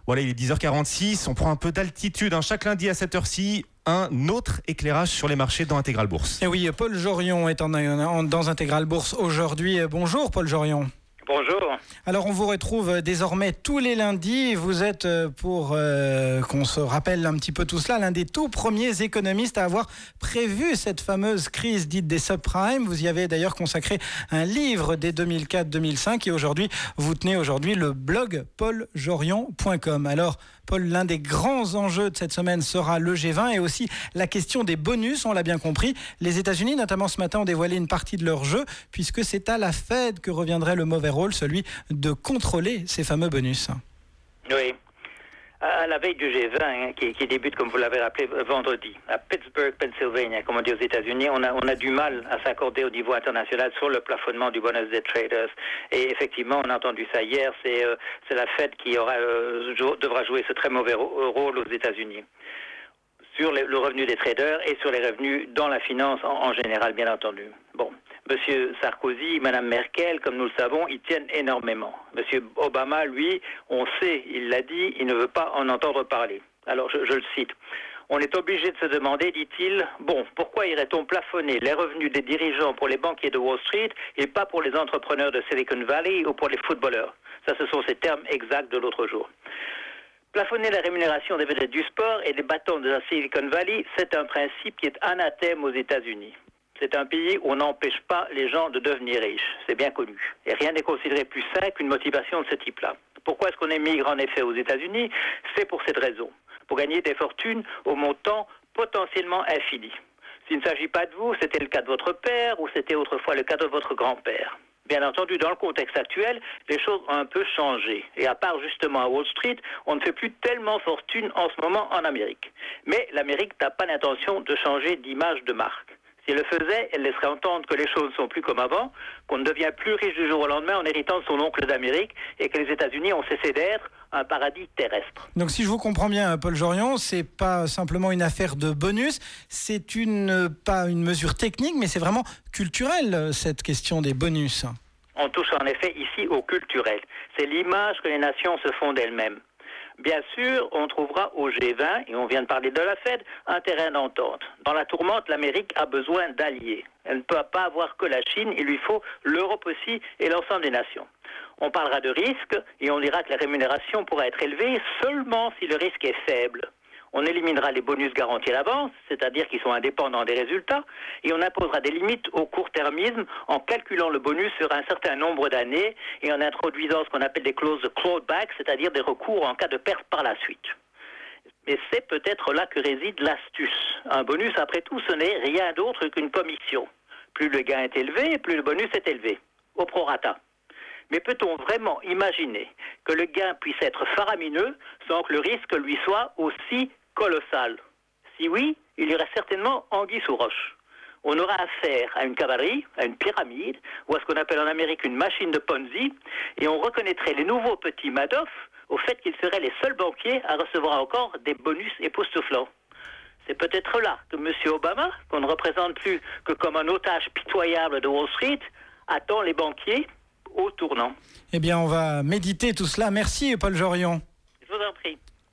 Voilà, il est 10h46, on prend un peu d'altitude. Chaque lundi à cette heure-ci, un autre éclairage sur les marchés dans Intégral Bourse. Et oui, Paul Jorion est dans Intégral Bourse aujourd'hui. Bonjour Paul Jorion. Bonjour. Alors on vous retrouve désormais tous les lundis. Vous êtes, pour qu'on se rappelle un petit peu tout cela, l'un des tout premiers économistes à avoir prévu cette fameuse crise dite des subprimes. Vous y avez d'ailleurs consacré un livre dès 2004-2005 et aujourd'hui, vous tenez le blog pauljorion.com. Alors Paul, l'un des grands enjeux de cette semaine sera le G20 et aussi la question des bonus, on l'a bien compris. Les États-Unis, notamment ce matin, ont dévoilé une partie de leur jeu puisque c'est à la Fed que reviendrait le mauvais rôle, celui de contrôler ces fameux bonus. Oui. À la veille du G20, qui débute, comme vous l'avez rappelé, vendredi, à Pittsburgh, Pennsylvania, comme on dit aux États-Unis, on a du mal à s'accorder au niveau international sur le plafonnement du bonus des traders. Et effectivement, on a entendu ça hier, c'est la Fed qui devra jouer ce très mauvais rôle aux États-Unis sur le revenu des traders et sur les revenus dans la finance en général, bien entendu. Bon, Monsieur Sarkozy, Madame Merkel, comme nous le savons, ils tiennent énormément. Monsieur Obama, lui, on sait, il l'a dit, il ne veut pas en entendre parler. Alors, je le cite. On est obligé de se demander, dit-il, pourquoi irait-on plafonner les revenus des dirigeants pour les banquiers de Wall Street et pas pour les entrepreneurs de Silicon Valley ou pour les footballeurs? Ça, ce sont ces termes exacts de l'autre jour. Plafonner la rémunération des vedettes du sport et des bâtons de la Silicon Valley, c'est un principe qui est anathème aux États-Unis. C'est un pays où on n'empêche pas les gens de devenir riches. C'est bien connu. Et rien n'est considéré plus sain qu'une motivation de ce type-là. Pourquoi est-ce qu'on émigre en effet aux États-Unis? C'est pour cette raison. Pour gagner des fortunes au montant potentiellement infini. S'il ne s'agit pas de vous, c'était le cas de votre père ou c'était autrefois le cas de votre grand-père. Bien entendu, dans le contexte actuel, les choses ont un peu changé. Et à part justement à Wall Street, on ne fait plus tellement fortune en ce moment en Amérique. Mais l'Amérique n'a pas l'intention de changer d'image de marque. Si elle le faisait, elle laisserait entendre que les choses ne sont plus comme avant, qu'on ne devient plus riche du jour au lendemain en héritant de son oncle d'Amérique et que les États-Unis ont cessé d'être un paradis terrestre. Donc si je vous comprends bien, Paul Jorion, c'est pas simplement une affaire de bonus, c'est pas une mesure technique, mais c'est vraiment culturel, cette question des bonus. On touche en effet ici au culturel. C'est l'image que les nations se font d'elles-mêmes. Bien sûr, on trouvera au G20, et on vient de parler de la Fed, un terrain d'entente. Dans la tourmente, l'Amérique a besoin d'alliés. Elle ne peut pas avoir que la Chine, il lui faut l'Europe aussi et l'ensemble des nations. On parlera de risque et on dira que la rémunération pourra être élevée seulement si le risque est faible. On éliminera les bonus garantis à l'avance, c'est-à-dire qu'ils sont indépendants des résultats, et on imposera des limites au court-termisme en calculant le bonus sur un certain nombre d'années et en introduisant ce qu'on appelle des clauses de clawback, c'est-à-dire des recours en cas de perte par la suite. Mais c'est peut-être là que réside l'astuce. Un bonus, après tout, ce n'est rien d'autre qu'une commission. Plus le gain est élevé, plus le bonus est élevé, au prorata. Mais peut-on vraiment imaginer que le gain puisse être faramineux sans que le risque lui soit aussi colossal? Si oui, il y aurait certainement anguille sous roche. On aura affaire à une cavalerie, à une pyramide, ou à ce qu'on appelle en Amérique une machine de Ponzi, et on reconnaîtrait les nouveaux petits Madoff au fait qu'ils seraient les seuls banquiers à recevoir encore des bonus époustouflants. C'est peut-être là que M. Obama, qu'on ne représente plus que comme un otage pitoyable de Wall Street, attend les banquiers au tournant. Eh bien, on va méditer tout cela. Merci, Paul Jorion. Je vous en prie.